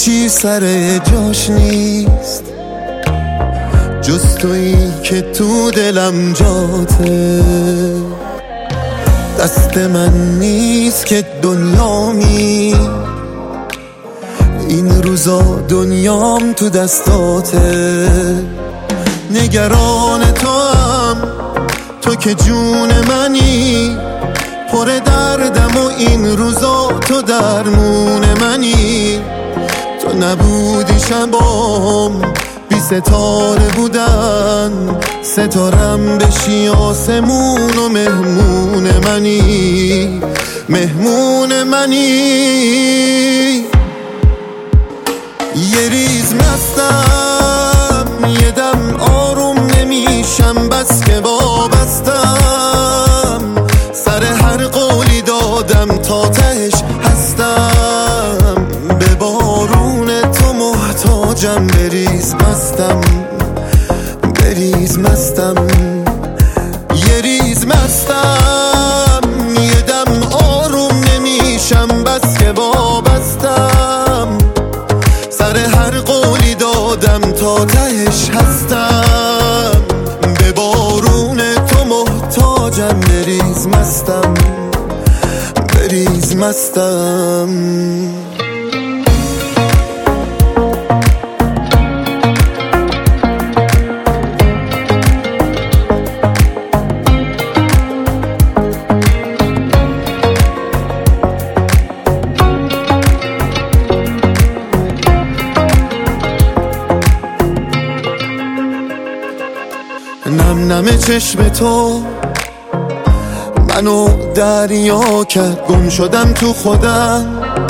چی سر جاش نیست جز تویی که تو دلم جاته. دست من نیست که دنیامی، این روزا دنیام تو دستاته. نگران تو هم، تو که جون منی، پر دردم و این روزا تو درمون منی. تو نبودی شبام بی ستاره بودن، ستارم بشی آسمون و مهمون منی، مهمون منی. یه ریز مستم، یه دم آروم نمیشم، بس که وابستم. سر هر قولی دادم تا تهش هستم. به بارون تو محتاجم، بریز مستم، بریز مستم. یه ریز مستم، یه دم آروم نمیشم، بس که وابستم. سر هر قولی دادم تا تهش هستم. به بارون تو محتاجم، بریز مستم، بریز مستم. نم نم چشم تو منو دریا کرد، گم شدم تو خودم.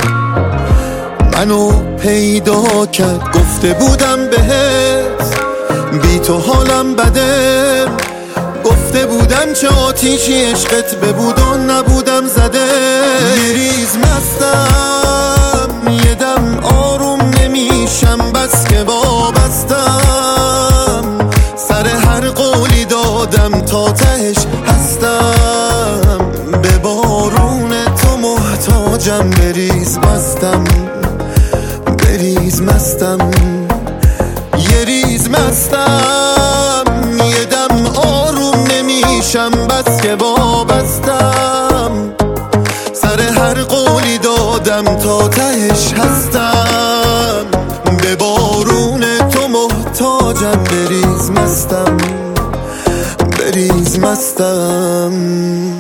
منو پیدا کرد، گفته بودم بهت بی تو حالم بده. گفته بودم چه آتیشی عشقت ببود و نبودم زده. یه ریز مستم، یه دم آروم نمیشم، بس که وابستم. سر هر قولی دادم تا تهش هستم. به بارون تو محتاجم، بریز مستم، بریز مستم. یه ریز مستم، یه دم آروم نمیشم، بس که وابستم. سر هر قولی دادم تا تهش هستم. به بارون تو محتاجم، بریز مستم، بریز مستم.